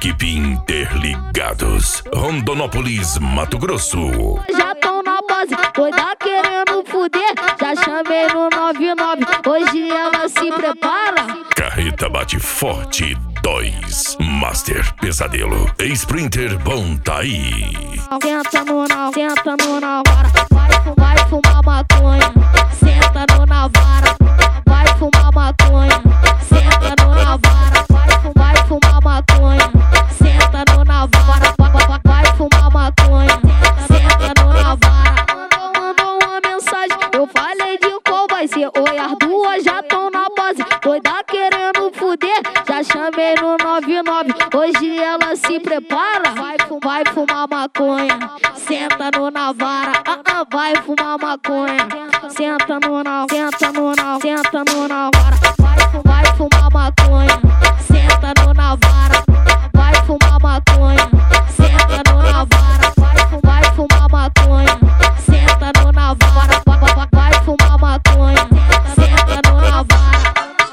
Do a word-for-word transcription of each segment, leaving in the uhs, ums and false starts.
Equipe Interligados, Rondonópolis, Mato Grosso. Já tão na base, doida querendo fuder. Já chamei no nove nove, hoje ela se prepara. Carreta bate forte dois. Master Pesadelo, Sprinter bom tá aí. Senta no na, senta no na vara, vai, vai fumar maconha. Senta no na vara, vai fumar maconha. Senta no na vara, vai, vai fumar maconha. Senta no na vara, vai, vai fumar maconha. Senta no na vara. Mandou, mandou uma mensagem, eu falei de qual vai ser. Oi, as duas já tão na base, doida querendo fuder. Já chamei no nove nove, hoje ela se prepara. Vai, vai fumar maconha. Senta no na vara, ah, ah, vai fumar maconha. Senta no na, senta no na, senta no na vara, vai, vai fumar maconha. Senta no na vara, vai fumar maconha. Senta no na vara, vai, vai fumar maconha. Senta no na vara, vai, vai fumar maconha. Senta no na vara.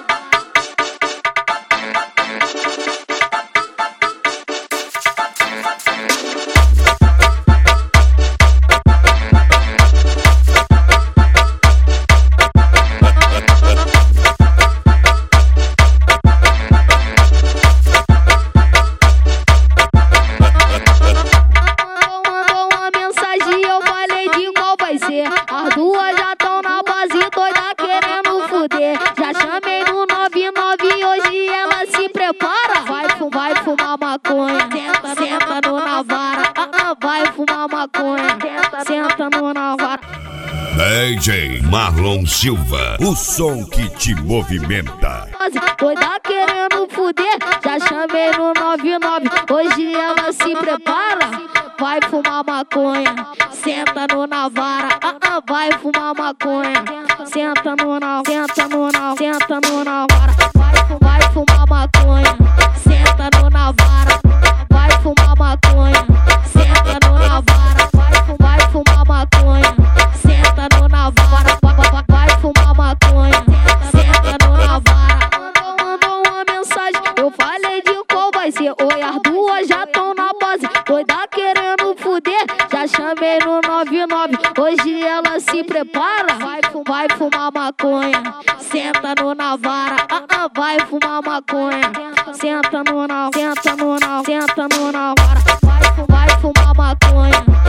As duas já tão na base, doida querendo fuder. Já chamei no nove nove, hoje ela se prepara. Vai, vai fumar maconha. Senta, senta no na vara, ah, ah, vai fumar maconha. Senta no na vara. D J Marlon Silva, o som que te movimenta. Doida querendo fuder, já chamei no nove nove, hoje ela se prepara. Vai fumar maconha, senta no na vara, ah, ah, vai fumar maconha. Senta no na, senta no na, senta no na vara, vai, vai fumar maconha. Senta no na vara, vai fumar maconha. Senta no na vara, vai, vai fumar maconha. Senta no na vara, vai, vai fumar maconha. Senta no na vara. Mandou, mandou uma mensagem, eu falei de qual vai ser. Oi, as duas já tão na base, doida querendo fuder. Já chamei no nove nove, hoje ela se prepara. Vai, vai fumar maconha. Senta no na vara, ah, ah, vai fumar maconha. Senta no na, senta no na, senta no na vara, vai, vai fumar maconha.